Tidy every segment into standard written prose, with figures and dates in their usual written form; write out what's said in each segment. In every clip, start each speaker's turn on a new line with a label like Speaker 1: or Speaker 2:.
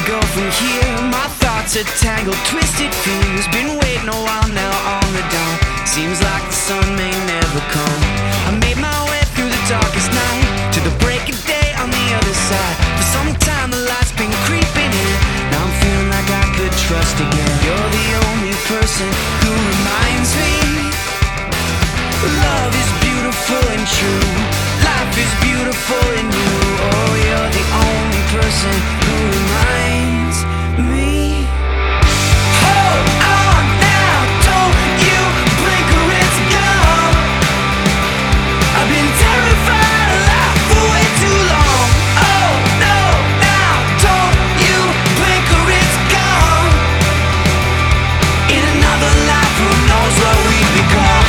Speaker 1: go from here? My thoughts are tangled, twisted fears. Been waiting a while now on the dawn. Seems like the sun may never come. I made my way through the darkest night to the break of day on the other side. For some time the light's been creeping in. Now I'm feeling like I could trust again. You're the only person who reminds me love is beautiful and true. Life is beautiful in you. Oh, you're the only person who reminds me. Hold on now, don't you blink or it's gone. I've been terrified of life for way too long. Oh no, now don't you blink or it's gone. In another life, who knows what we become.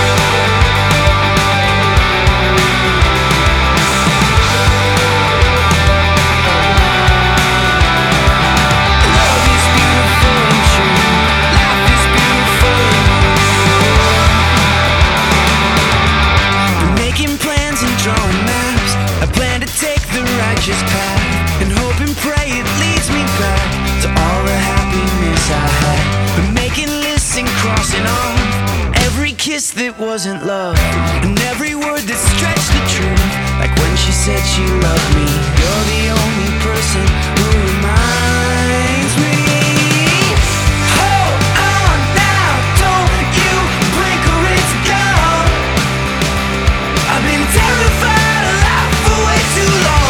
Speaker 1: Righteous path, and hope and pray it leads me back to all the happiness I had. Been making lists and crossing off every kiss that wasn't love, and every word that stretched the truth. Like when she said she loved me. You're the only person who reminds me. Hold on now, don't you blink or it's gone. I've been terrified of life for way too long.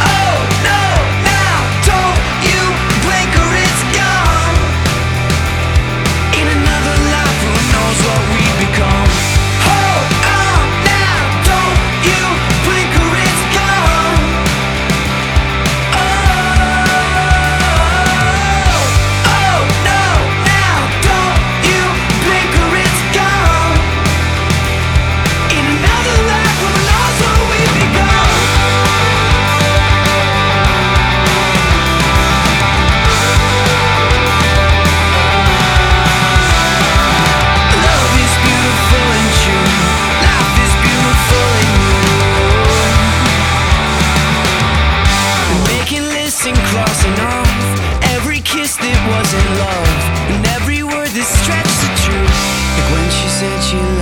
Speaker 1: Crossing off every kiss that wasn't love, and every word that stretched the truth. Like when she said she loved me.